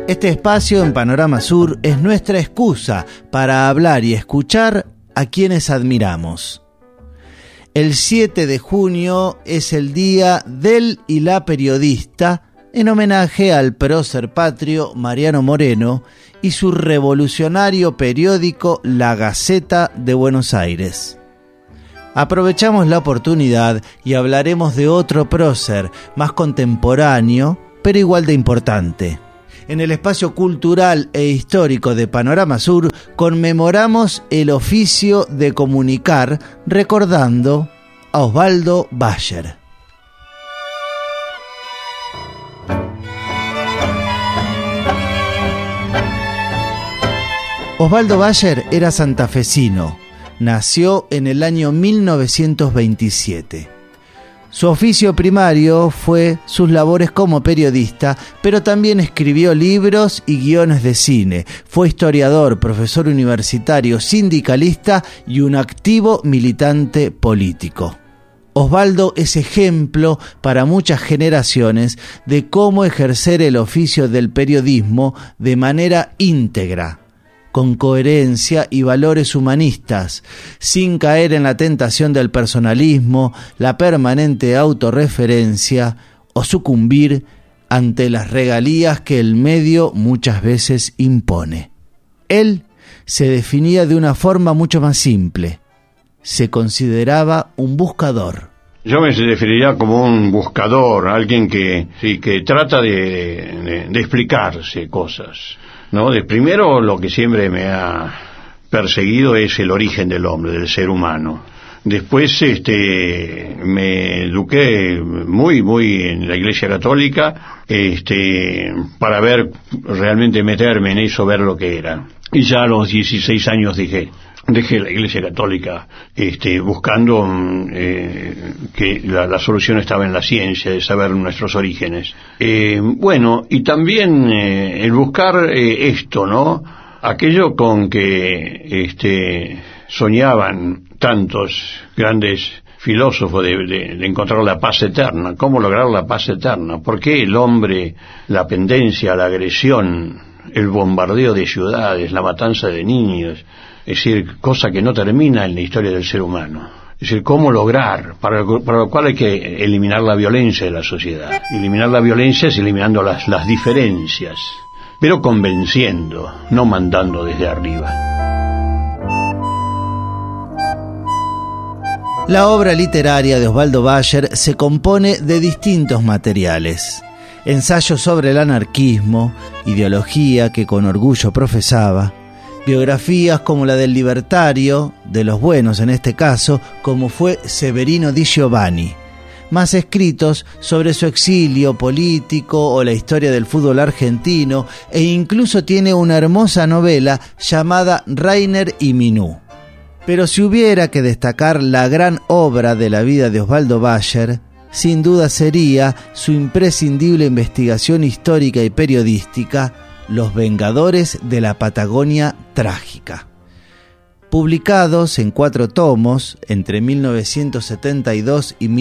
Este espacio en Panorama Sur es nuestra excusa para hablar y escuchar a quienes admiramos. El 7 de junio es el Día del y la Periodista, en homenaje al prócer patrio Mariano Moreno y su revolucionario periódico La Gaceta de Buenos Aires. Aprovechamos la oportunidad y hablaremos de otro prócer, más contemporáneo, pero igual de importante. En el espacio cultural e histórico de Panorama Sur conmemoramos el oficio de comunicar recordando a Osvaldo Bayer. Osvaldo Bayer era santafesino. Nació en el año 1927. Su oficio primario fue sus labores como periodista, pero también escribió libros y guiones de cine. Fue historiador, profesor universitario, sindicalista y un activo militante político. Osvaldo es ejemplo para muchas generaciones de cómo ejercer el oficio del periodismo de manera íntegra, con coherencia y valores humanistas, sin caer en la tentación del personalismo, la permanente autorreferencia o sucumbir ante las regalías que el medio muchas veces impone. Él se definía de una forma mucho más simple. Se consideraba un buscador. Yo me definiría como un buscador, alguien que trata de explicarse cosas, ¿no? Primero, lo que siempre me ha perseguido es el origen del hombre, del ser humano. Después me eduqué muy en la Iglesia Católica, para realmente meterme en eso, ver lo que era. Y ya a los 16 años dejé la Iglesia Católica, buscando que la solución estaba en la ciencia, de saber nuestros orígenes. Y también el buscar esto, ¿no? Aquello con que soñaban tantos grandes filósofos de encontrar la paz eterna. ¿Cómo lograr la paz eterna? ¿Por qué el hombre, la pendencia, la agresión, el bombardeo de ciudades, la matanza de niños? Es decir, cosa que no termina en la historia del ser humano. Es decir, cómo lograr, para lo cual hay que eliminar la violencia de la sociedad. Eliminar la violencia es eliminando las diferencias, pero convenciendo, no mandando desde arriba. La obra literaria de Osvaldo Bayer se compone de distintos materiales. Ensayos sobre el anarquismo, ideología que con orgullo profesaba, biografías como la del libertario, de los buenos en este caso, como fue Severino Di Giovanni, más escritos sobre su exilio político o la historia del fútbol argentino, e incluso tiene una hermosa novela llamada Rainer y Minú. Pero si hubiera que destacar la gran obra de la vida de Osvaldo Bayer, sin duda sería su imprescindible investigación histórica y periodística, Los Vengadores de la Patagonia Trágica. Publicados en 4 tomos entre 1972 y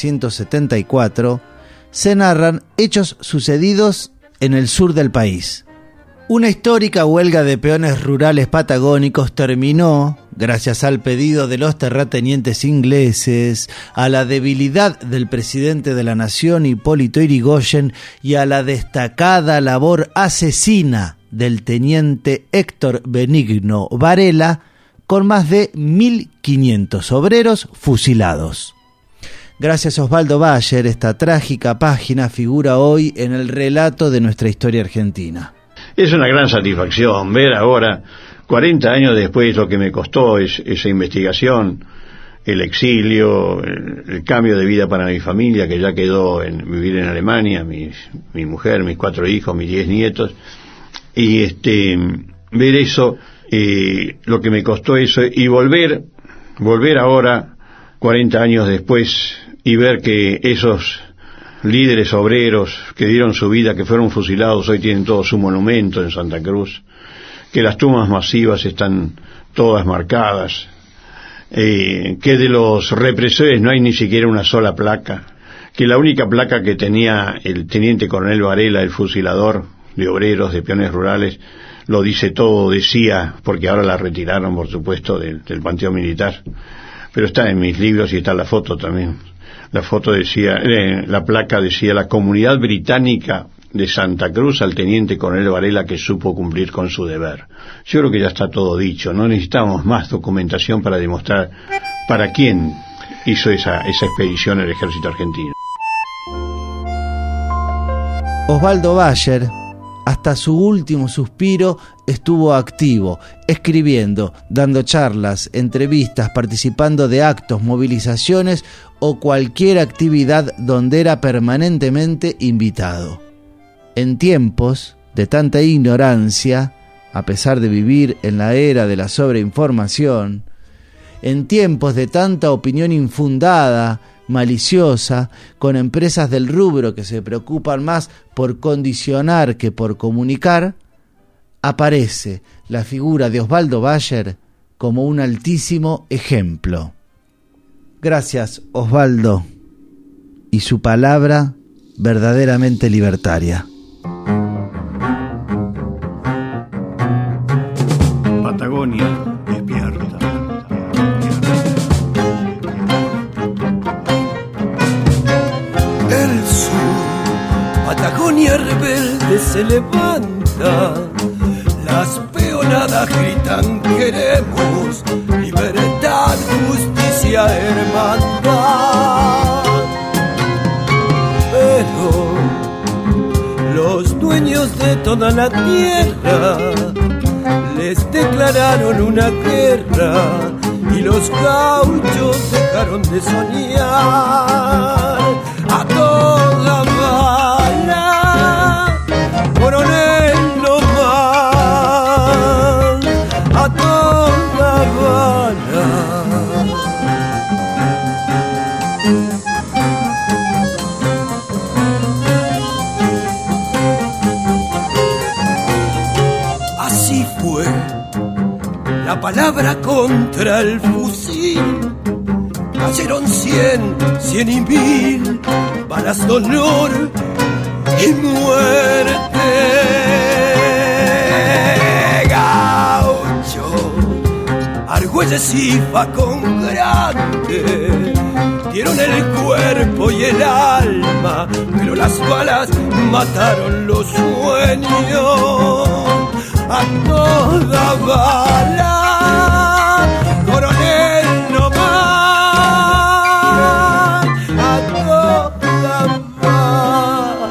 1974, se narran hechos sucedidos en el sur del país. Una histórica huelga de peones rurales patagónicos terminó, gracias al pedido de los terratenientes ingleses, a la debilidad del presidente de la nación Hipólito Yrigoyen y a la destacada labor asesina del teniente Héctor Benigno Varela, con más de 1.500 obreros fusilados. Gracias a Osvaldo Bayer, esta trágica página figura hoy en el relato de nuestra historia argentina. Es una gran satisfacción ver ahora, 40 años después, lo que me costó esa investigación, el exilio, el cambio de vida para mi familia, que ya quedó en vivir en Alemania, mi mujer, mis 4 hijos, mis 10 nietos, y ver eso, lo que me costó eso, y volver ahora, 40 años después, y ver que esos líderes obreros que dieron su vida, que fueron fusilados, hoy tienen todo su monumento en Santa Cruz, que las tumbas masivas están todas marcadas, que de los represores no hay ni siquiera una sola placa, que la única placa que tenía el teniente coronel Varela, el fusilador, de obreros, de peones rurales, lo dice todo, decía, porque ahora la retiraron, por supuesto, del Panteón Militar, pero está en mis libros y está la foto también. La foto decía, la placa decía: la comunidad británica de Santa Cruz al teniente coronel Varela, que supo cumplir con su deber. Yo creo que ya está todo dicho, no necesitamos más documentación para demostrar para quién hizo esa expedición el ejército argentino. Osvaldo Bayer, hasta su último suspiro, estuvo activo, escribiendo, dando charlas, entrevistas, participando de actos, movilizaciones o cualquier actividad donde era permanentemente invitado. En tiempos de tanta ignorancia, a pesar de vivir en la era de la sobreinformación, en tiempos de tanta opinión infundada, maliciosa, con empresas del rubro que se preocupan más por condicionar que por comunicar, aparece la figura de Osvaldo Bayer como un altísimo ejemplo. Gracias, Osvaldo, y su palabra verdaderamente libertaria. Patagonia despierta. El sur, Patagonia rebelde se levanta, las peonadas gritan: queremos libertad, justicia, hermandad. Pero los dueños de toda la tierra les declararon una guerra y los gauchos dejaron de soñar. A toda bala, coronel no más, a toda bala. Así fue la palabra contra el fusil. Cayeron 100 y 1000 balas de honor y muerte. Gaucho, Argüelles y Facón Grande dieron el cuerpo y el alma, pero las balas mataron los sueños. A toda bala, coronel no más, a toda bala.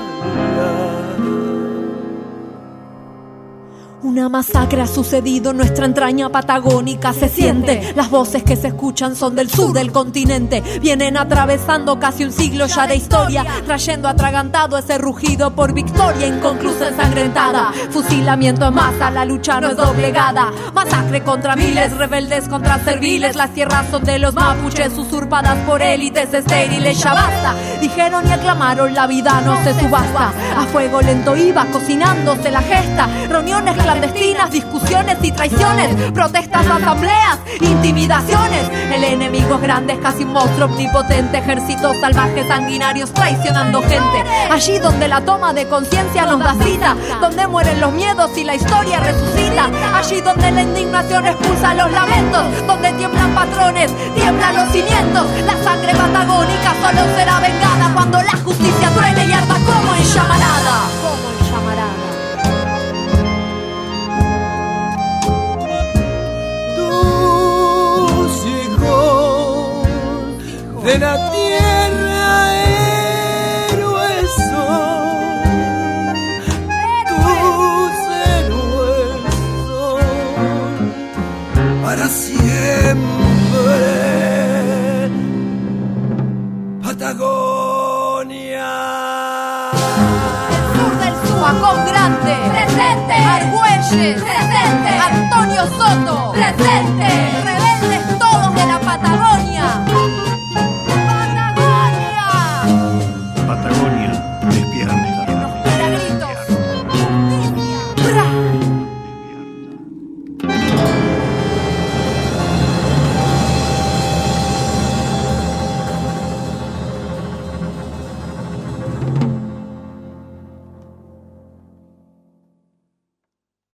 Una masacre ha sucedido en nuestra entraña patagónica, se siente. Las voces que se escuchan son del sur del continente. Vienen atravesando casi un siglo ya de historia, trayendo atragantado ese rugido por victoria inconclusa, ensangrentada. Fusilamiento en masa, la lucha no es doblegada. Masacre contra miles, rebeldes contra serviles. Las tierras son de los mapuches, usurpadas por élites estériles. Ya basta, dijeron y aclamaron, la vida no se subasta. A fuego lento iba cocinándose la gesta. Reuniones clandestinas, discusiones y traiciones, protestas, asambleas, intimidaciones. El enemigo es grande, es casi un monstruo omnipotente. Ejércitos salvajes, sanguinarios, traicionando gente. Allí donde la toma de conciencia nos da cita, donde mueren los miedos y la historia resucita. Allí donde la indignación expulsa los lamentos, donde tiemblan patrones, tiemblan los cimientos. La sangre patagónica solo será vengada cuando la justicia truene y arda como en llamarada. Como en llamarada. De la tierra héroes son, tus héroes son para siempre. Patagonia. El sur del Facón Grande, presente. Argüelles, presente. Antonio Soto, presente.